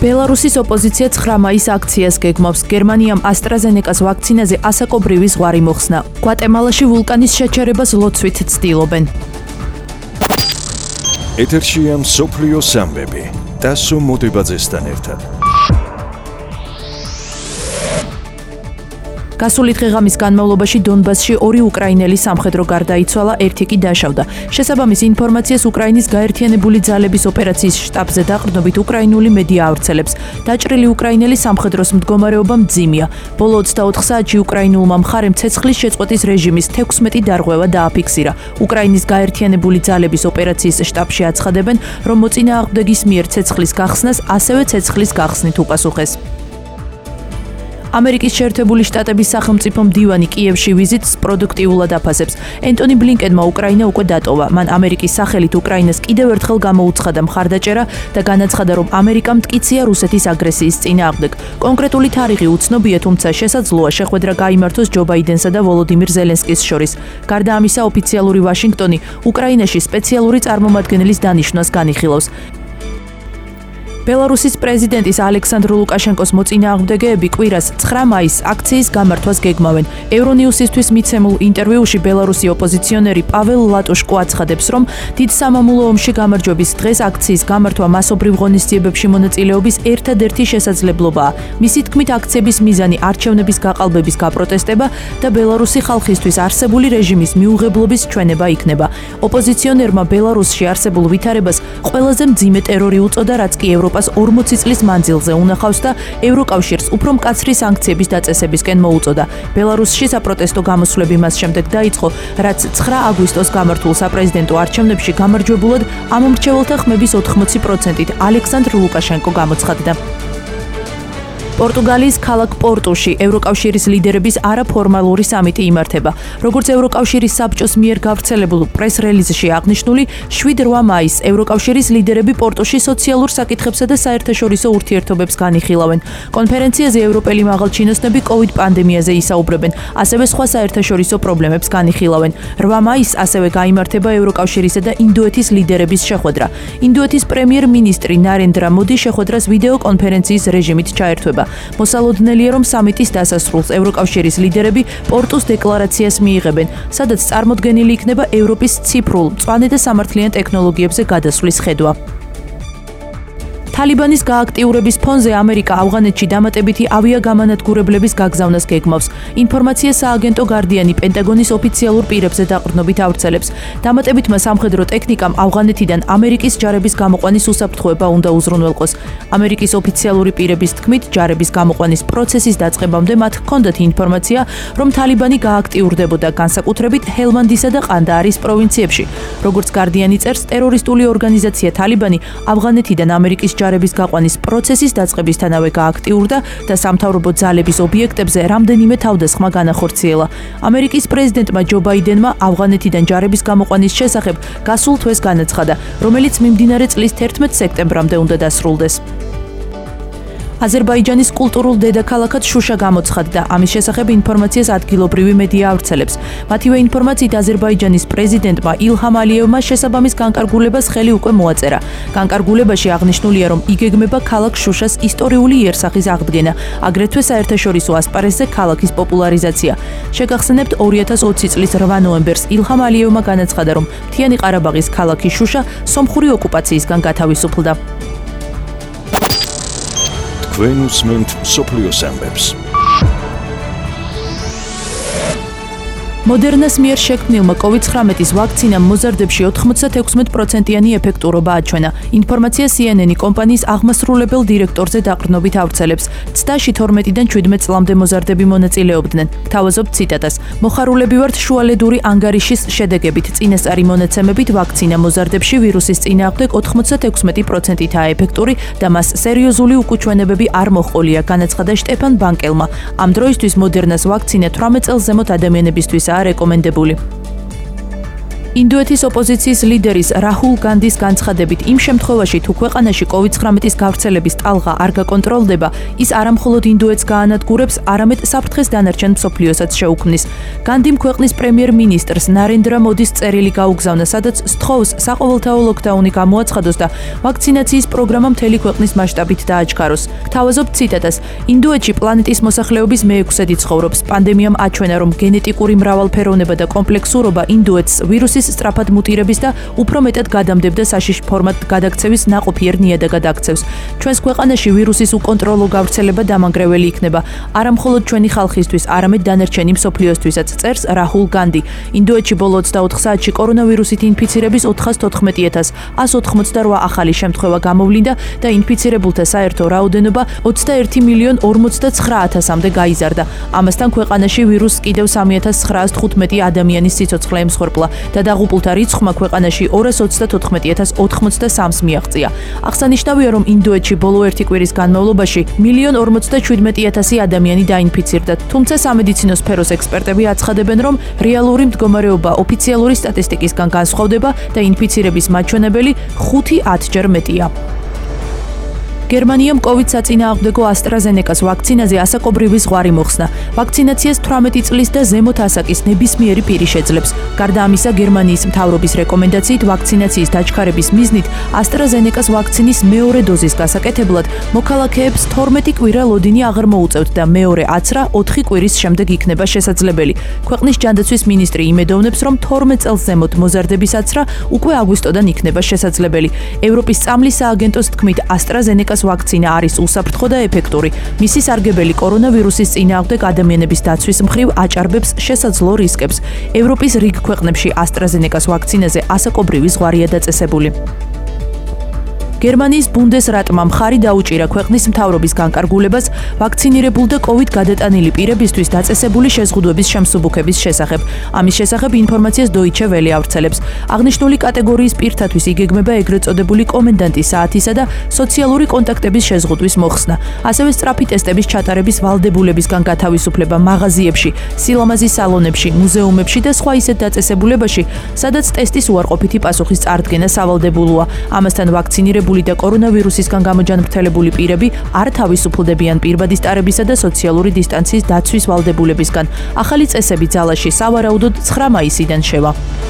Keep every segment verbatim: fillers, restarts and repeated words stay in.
ბელარუსის ოპოზიცია ცხრა მაისს აქციას გეგმავს. გერმანიამ AstraZeneca-ს ვაქცინაზე ასაკობრივი ზღვარი მოხსნა. გვატემალაში ვულკანის შეჩერებას ლოცვით ცდილობენ. ეთერშია მსოფლიო სამბები. დასო მოდებაძესთან ერთად. გასული დღეღამის განმავლობაში დონბასში ორი უკრაინელი სამხედრო გარდაიცვალა, ერთი კი დაშავდა. შესაბამის ინფორმაციას უკრაინის გაერთიანებული ძალების ოპერაციის შტაბზე დაყრდნობით უკრაინული მედია ავრცელებს. დაჭრილი უკრაინელი სამხედროს მდგომარეობა მძიმეა. ბოლო ოცდაოთხ საათში უკრაინულმა მხარემ ცეცხლის შეწყვეტის რეჟიმის თექვსმეტი დარღვევა დააფიქსირა. უკრაინის გაერთიანებული ძალების ოპერაციის შტაბში აცხადებენ, რომ მოწინააღმდეგის მიერ ცეცხლის გახსნას ასევე ცეცხლის გახსნით უპასუხეს. ამერიკის შეერთებული შტატების სახელმწიფო მდივანი კიევში ვიზიტს პროდუქტიულად აფასებს. ენტონი ბლინკენმა უკრაინა უკვე დატოვა. მან ამერიკის სახელით უკრაინას კიდევ ერთხელ გამოუცხადა მხარდაჭერა და განაცხადა, რომ ამერიკა მტკიცეა რუსეთის აგრესიის წინააღმდეგ. კონკრეტული თარიღი უცნობია, თუმცა შესაძლოა შეხვედრა გაიმართოს ჯო ბაიდენსა და ვოლოდიმირ ზელენსკის შორის. გარდა ამისა, ოფიციალური ვაშინგტონი უკრაინაში სპეციალური წარმომადგენლის დანიშვნას განიხილავს. ბელარუსის პრეზიდენტის ალექსანდრ ლუკაშენკოს მოწინააღმდეგეები კვირას ცხრა მაისს აქციის გამართვას გეგმავენ. ევრონიუსისთვის მიცემულ ინტერვიუში ბელარუსი ოპოზიციონერი პაվել ლატუშკო აცხადებს, რომ დიდ სამამულო ომში გამარჯვების დღეს აქციის გამართვა მასობრივ ღონისძიებებში მონაწილეობის ერთადერთი შესაძლებლობაა. მისი თქმით, აქციების მიზანი არჩევნების გაყალბების გაპროტესტება და ბელარუსი ხალხისთვის არსებული რეჟიმის მიუღებლობის ჩვენება იქნება. ოპოზიციონერმა ბელარუსში არსებულ ვითარებას ყველაზე მძიმე ტერორი უწოდა, რაც კი ევროპას ორმოცი წლის მანძილზე უნახავს და ევროკავშირს უფრო მკაცრი სანქციების დაწესებისკენ მოუწოდა. ბელარუსში საპროტესტო გამოსვლები მას შემდეგ დაიწყო, რაც ცხრა აგვისტოს გამართულ საპრეზიდენტო არჩევნებში გამარჯვებულად ამომრჩეველთა ხმების ოთხმოცი პროცენტით ალექსანდრ ლუკაშენკო გამოცხადდა. პორტუგალიის ქალაქ პორტუში ევროკავშირის ლიდერების არაფორმალური სამიტი იმართება. როგორც ევროკავშირის საბჭოს მიერ გავრცელებულ პრეს-რელიზში აღნიშნული, შვიდ რვა მაისს ევროკავშირის ლიდერები პორტუში სოციალურ საკითხებსა და საერთაშორისო ურთიერთობებს განიხილავენ. კონფერენციაზე ევროპელი მაღალჩინოსნები კოვიდ პანდემიაზე ისაუბრებენ, ასევე სხვა საერთაშორისო პრობლემებს განიხილავენ. რვა მაისს ასევე გაიმართება ევროკავშირისა და ინდოეთის ლიდერების შეხვედრა. ინდოეთის პრემიერ-მინისტრი ნარენდრა მოდი შეხვედრას ვიდეო კონფერენციის რეჟიმით ჩაერთვება. მოსალოდნელია, რომ სამიტის დასასრულს ევროკავშირის ლიდერები პორტუს დეკლარაციას მიიღებენ, სადაც წარმოდგენილი იქნება ევროპის ციფრულ, მწვანე და სამართლიან ტექნოლოგიებზე გადასვლის ხედვა. თალიბანის გააქტიურების ფონზე ამერიკა ავღანეთში დამატებითი ავიაგამანადგურებლების გაგზავნას გეგმავს. ინფორმაცია სააგენტო გარდიანი პენტაგონის ოფიციალურ პირებზე დაყრდნობით ავრცელებს. დამატებითმა სამხედრო ტექნიკამ ავღანეთიდან ამერიკის ჯარების გამოყვანის უსაფრთხოება უნდა უზრუნველყოს. ამერიკის ოფიციალური პირების თქმით, ჯარების გამოყვანის პროცესის დაწყებამდე მათ ჰქონდათ ინფორმაცია, რომ თალიბანი გააქტიურდებოდა განსაკუთრებით ჰელმანდისა და ყანდაარის პროვინციებში. როგორც გარდიანი წერს, ტერორისტული ორგანიზაცია თალიბანი ავღანეთიდან ამერიკის ჯარების გაყვანის პროცესის დაწყებისთანავე გააქტიურდა და სამთავრობო ძალების ობიექტებზე რამდენიმე თავდასხმა განახორციელა. ამერიკის პრეზიდენტმა ჯო ბაიდენმა ავღანეთიდან ჯარების გამოყვანის შესახებ გასულ თვეს განაცხადა, რომელიც მიმდინარე წლის თერთმეტ სექტემბრამდე უნდა დასრულდეს. აზერბაიჯანის კულტურულ დედაქალაქად შუშა გამოცხადდა. ამის შესახებ ინფორმაციას ადგილობრივი მედია ავრცელებს. მათივე ინფორმაციით აზერბაიჯანის პრეზიდენტმა ილჰამ ალიევმა შესაბამის განკარგულებას ხელი უკვე მოაწერა. განკარგულებაში აღნიშნულია, რომ იგეგმება ქალაქ შუშას ისტორიული იერსახის აღდგენა, აგრეთვე საერთაშორისო ასპარეზზე ქალაქის პოპულარიზაცია. შეგახსენებთ, ორი ათას ოცი წლის რვა ნოემბერს ილჰამ ალიევმა განაცხადა, რომ მთიანი ყარაბაღის ქალაქი შუშა სომხური ოკუპაციისგან გათავისუფლდა. თქვენ უსმენთ მსოფლიო სამბებს. მოდერნას მიერ შექმნილმა კოვიდ ცხრამეტის ვაქცინამ მოზარდებში ოთხმოცდათექვსმეტ პროცენტიანი ეფექტურობა აჩვენა. ინფორმაცია სი ენ ენი კომპანიის აღმასრულებელ დირექტორზე დაყრდნობით ავრცელებს. ცდაში თორმეტიდან შვიდმეტ წლამდე მოზარდები მონაწილეობდნენ. თავაზობ ციტატას. მოხარულები ვართ შუალედური ანგარიშის შედეგებით. წინასწარი მონაცემებით ვაქცინა მოზარდებში ვირუსის წინააღმდეგ ოთხმოცდათექვსმეტი პროცენტითაა ეფექტური და მას სერიოზული უკუჩვენებები არ მოჰყოლია, განაცხადა შტეფან ბანკელმა. ამ დროისთვის მოდერნას ვაქცინა თვრამეტ წელს ზემოთ ადამიანებისთვის რეკომენდებული. ინდუეთის ოპოზიციის ლიდერის რაჰულ განდის განცხადებით, იმ შემთხვევაში, თუ ქვეყანაში კოვიდ ცხრამეტის გავრცელების ტალღა არ გაკონტროლდება, ის არამხოლოდ ინდუეთს გაანადგურებს, არამედ საფრთხეს დანარჩენ მსოფლიოსაც შეუქმნის. განდიმ ქვეყნის პრემიერ-მინისტრს ნარენდრა მოდის წერილი გაუგზავნა, სადაც სთხოვს საყოველთაო ლოკდაუნი გამოაცხადოს და ვაქცინაციის პროგრამა მთელი ქვეყნის მასშტაბით დააჩქაროს. გთავაზობ ციტატას: ინდუეთში პლანეტის მოსახლეობის მეექვსედი ცხოვრობს. პანდემიამ აჩვენა, რომ გენეტიკური მრავალფეროვნება და კომპლექსურობა ინდუეთს ვირუსის სწრაფად მუტირების და უფრო მეტად გადამდებდა საშიში ფორმატ გადაქცევის ნაყოფიერ ნიადაგად აქცევს. ჩვენს ქვეყანაში ვირუსის უკონტროლო გავრცელება დამანგრეველი იქნება, არამხოლოდ ჩვენი ხალხისთვის, არამედ დანარჩენი მსოფლიოსთვისაც, წერს რაჰულ განდი. ინდუეთში ბოლო ოცდაოთხ საათში კორონავირუსით ინფიცირების ოთხას თოთხმეტი ათას ას ოთხმოცდარვა ახალი შემთხვევა გამოვლინდა და ინფიცირებულთა საერთო რაოდენობა ოცდაერთი მილიონ ორმოცდაცხრა ათასამდე გაიზარდა. ამასთან ქვეყანაში ვირუსს კიდევ სამი ათას ცხრაას თხუთმეტი ადამიანის სიცოცხლე ემსხვერპლა და დაღუპულთა რიცხვმა ქვეყანაში ორას ოცდათოთხმეტი ათას ოთხმოცდასამს მიაღწია. აღსანიშნავია, რომ ინდუეთში ბოლო ერთი კვირის განმავლობაში მილიონ ორმოცდაჩვიდმეტი ათასი ადამიანი დაინფიცირდა, თუმცა სამედიცინო სფეროს ექსპერტები აცხადებენ, რომ რეალური მდგომარეობა ოფიციალური სტატისტიკისგან განსხვავდება და ინფიცირების მაჩვენებელი ხუთი ათჯერ მეტია. გერმანიამ კოვიდ საწინააღმდეგო ასტრაზენეკას ვაქცინაზე ასაკობრივი ზღვარი მოხსნა. ვაქცინაციას თვრამეტი წლის და ზემოთ ასაკის ნებისმიერი პირი შეძლებს. გარდა ამისა, გერმანიის მთავრობის რეკომენდაციით ვაქცინაციის დაჩქარების მიზნით ასტრაზენეკას ვაქცინის მეორე დოზის გასაკეთებლად მოქალაქეებს თორმეტი კვირა ლოდინი აღარ მოუწევთ და მეორე აცრა ოთხი კვირის შემდეგ იქნება შესაძლებელი. ქვეყნის ჯანდაცვის მინისტრი იმედოვნებს, რომ თორმეტ წელს ზემოთ მოზარდების აცრა უკვე აგვისტოდან იქნება შესაძლებელი. ევროპის წამლის სააგენტოს თქმით, ასტრაზენეკას ვაქცინა არის უსაფრთხო და ეფექტური. მისი სარგებელი კორონავირუსის წინააღმდეგ ადამიანების დაცვის მხრივ აჭარბებს შესაძლო რისკებს. ევროპის რიგ ქვეყნებში ასტრაზენეკას ვაქცინაზე ასაკობრივი ზღვარია დაწესებული. გერმანიის ბუნდესრატმა მხარი დაუჭირა ქვეყნის მთავრობის განკარგულებას ვაქცინირებულ და კოვიდ გადატანილი პირებისთვის დაწესებული შეზღუდვების შემსუბუქების შესახებ. ამის შესახებ ინფორმაციას Deutsche Welle ავრცელებს. აღნიშნული კატეგორიის პირთათვის იგეგმება ეგრეთ წოდებული კომენდანტის საათისა და სოციალური კონტაქტების შეზღუდვის მოხსნა. ასევე სწრაფი ტესტების ჩატარების ვალდებულებისგან გათავისუფლება მაღაზიებში, სილამაზის სალონებში, მუზეუმებში და სხვა ისეთ დაწესებულებაში, სადაც ტესტის უარყოფითი პასუხის წარდგენა სავალდებულოა. ამასთან ვაქცინირებული და კორონავირუსისგან გამოჯანმრთელებული პირები არ თავისუფლდებიან პირბადის ტარებისა და სოციალური დისტანციის დაცვის ვალდებულებისგან. ახალი წესები ძალაში სავარაუდოდ ცხრა მაისიდან შევა.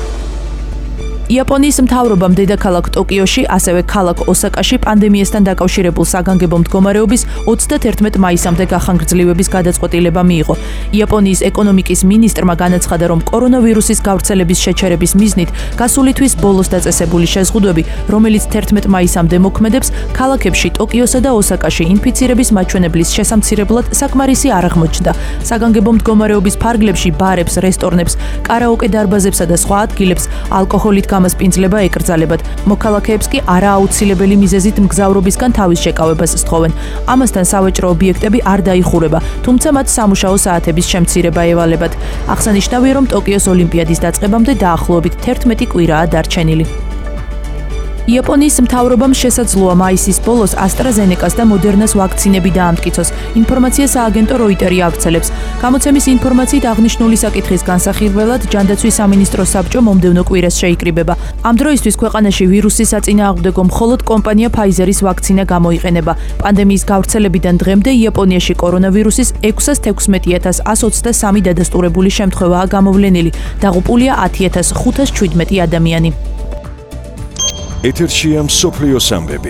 იაპონიის მთავრობამ დედაქალაქ ტოკიოში, ასევე ქალაქ ოსაკაში პანდემიასთან დაკავშირებულ საგანგებო მდგომარეობის ოცდაათერთმეტ მაისამდე გახანგრძლივების გადაწყვეტილება მიიღო. იაპონიის ეკონომიკის მინისტრმა განაცხადა, რომ კორონავირუსის გავრცელების შეჩერების მიზნით გასული თვის ბოლოს დაწესებული შეზღუდვები, რომელიც თერთმეტ მაისამდე მოქმედებს, ქალაქებში ტოკიოსა და ოსაკაში ინფიცირების მაჩვენებლის შესამცირებლად საკმარისი არ აღმოჩნდა. საგანგებო მდგომარეობის ფარგლებში ბარებს, რესტორნებს, კარაოკე დარბაზებსა და სხვა ადგილებს ალკოჰოლით გამასპინძლება ეკრძალებათ. მოქალაქეებს კი არააუცილებელი მიზეზით მგზავრობისგან თავის შეკავებას სთხოვენ. ამასთან სავაჭრო ობიექტები არ დაიხურება, თუმცა მათ სამუშაო საათების შემცირება ევალებათ. აღსანიშნავია, რომ ტოკიოს ოლიმპიადის დაწყებამდე დაახლოებით თერთმეტი კვირაა დარჩენილი. იაპონიის მთავრობამ შესაძლოა მაისის ბოლოს ასტრაზენეკას და მოდერნას ვაქცინები დაამტკიცოს. ინფორმაცია სააგენტო როიტერი ავრცელებს. გამოცემის ინფორმაციით აღნიშნული საკითხის განსახილველად ჯანდაცვის სამინისტროს საბჭო მომდევნო კვირას შეიკრიბება. ამ დროისთვის ქვეყანაში ვირუსის საწინააღმდეგო მხოლოდ კომპანია Pfizer-ის ვაქცინა გამოიყენება. პანდემიის გავრცელებიდან დღემდე იაპონიაში კორონავირუსის ექვსას თექვსმეტი ათას ას ოცდასამი დადასტურებული შემთხვევაა გამოვლენილი. დაღუპულია ათი ათას ხუთას შვიდმეტი ადამიანი. ეთერშია მსოფლიოს ამბები.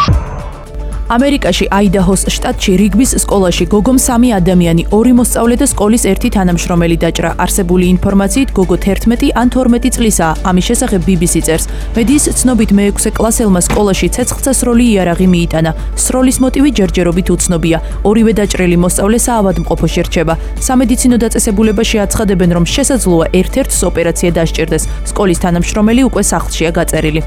ამერიკაში აიდაჰოს შტატში რიგბის სკოლაში გოგომ სამი ადამიანი, ორი მოსწავლე და სკოლის ერთი თანამშრომელი დაჭრა. არსებული ინფორმაციით გოგო თერთმეტი ან თორმეტი წლისაა. ამის შესახებ ბი ბი სი წერს. მედიის ცნობით მეექვსე კლასელმა სკოლაში ცეცხლსასროლი იარაღი მიიტანა. სროლის მოტივი ჯერჯერობით უცნობია. ორივე დაჭრილი მოსწავლე საავადმყოფოში რჩება. სამედიცინო დაწესებულებაში აცხადებენ, რომ შესაძლოა ერთ-ერთს ოპერაცია დასჭირდეს. სკოლის თანამშრომელი უკვე სახლშია გაწერილი.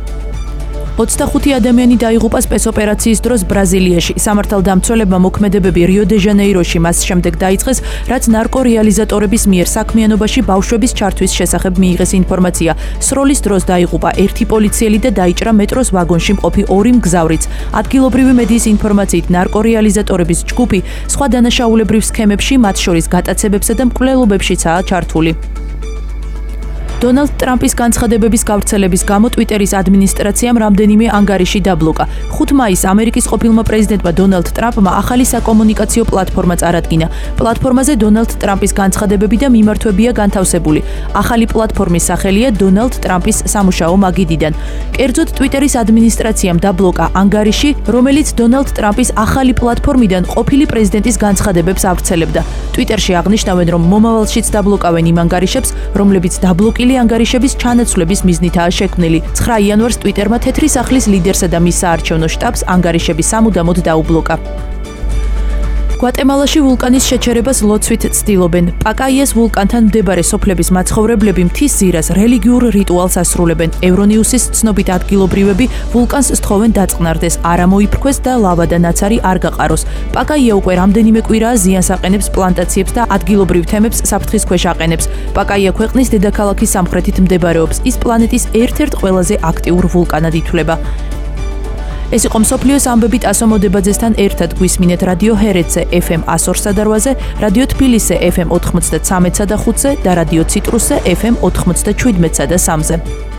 ოცდახუთი ადამიანი დაიღუპა სპეცოპერაციის დროს ბრაზილიაში. სამართალდამცველებმა მოქმედებები რიო-დე-ჟანეიროში მას შემდეგ დაიწყეს, რაც ნარკორეალიზატორების მიერ საქმიანობაში ბავშვების ჩართვის შესახებ მიიღეს ინფორმაცია. სროლის დროს დაიღუპა ერთი პოლიციელი და დაიჭრა მეტროს ვაგონში მყოფი ორი მგზავრიც. ადგილობრივი მედიის ინფორმაციით ნარკორეალიზატორების ჯგუფი სხვა დანაშაულებრივ სქემებში, მათ შორის გატაცებებსა და მკვლელობებშიცაა ჩართული. დონალდ ტრამპის განცხადებების გავრცელების გამო ტვიტერის ადმინისტრაციამ რამდენიმე ანგარიში დაბლოკა. ხუთი მაისს ამერიკის ყოფილმა პრეზიდენტმა დონალდ ტრამპმა ახალი საკომუნიკაციო პლატფორმა წარადგინა. პლატფორმაზე დონალდ ტრამპის განცხადებები და მიმართვებია განთავსებული. ახალი პლატფორმის სახელია დონალდ ტრამპის სამუშაო მაგიდიდან. კერძოდ ტვიტერის ადმინისტრაციამ დაბლოკა ანგარიში, რომელიც დონალდ ტრამპის ახალი პლატფორმიდან ყოფილი პრეზიდენტის განცხადებებს ავრცელებდა. ტვიტერში აღნიშნავენ, რომ მომავალშიც დაბლოკავენ იმ ანგარიშებს, რომლებიც დაბლოკილი ანგარიშების ჩანაცვლების მიზნითაა შექმნილი. ცხრა იანვარს ტვიტერმა თეთრი სახლის ლიდერსა და მის საარჩევნო შტაბს ანგარიშები სამუდამოდ დაუბლოკა. გვატემალაში ვულკანის შეჩერებას ლოცვით ცდილობენ. პაკაიეს ვულკანთან მდებარე სოფლების მაცხოვრებლები მთის ძირას რელიგიურ რიტუალს ასრულებენ. ევრონიუსის ცნობით ადგილობრივები ვულკანს სთხოვენ დაწყნარდეს, არ ამოიფრქვეს და ლავა და ნაცარი არ გაყაროს. პაკაია უკვე რამდენიმე კვირაა ზიანს აყენებს პლანტაციებს და ადგილობრივ თემებს საფრთხის ქვეშ აყენებს. პაკაია ქვეყნის დედაქალაქის სამხრეთით მდებარეობს. ის პლანეტის ერთ-ერთ ყველაზე აქტიურ ვულკანად ითვლება. ეს იყო მსოფლიოს ამბები ტასო მოდებაძესთან ერთად. გვისმინეთ რადიო ჰერეთზე ეფ ემ one oh four სადარვაზე, რადიო თბილისზე ეფ ემ ninety-three და ხუთზე და რადიო ციტრუსზე ეფ ემ ninety-seven და三-ზე.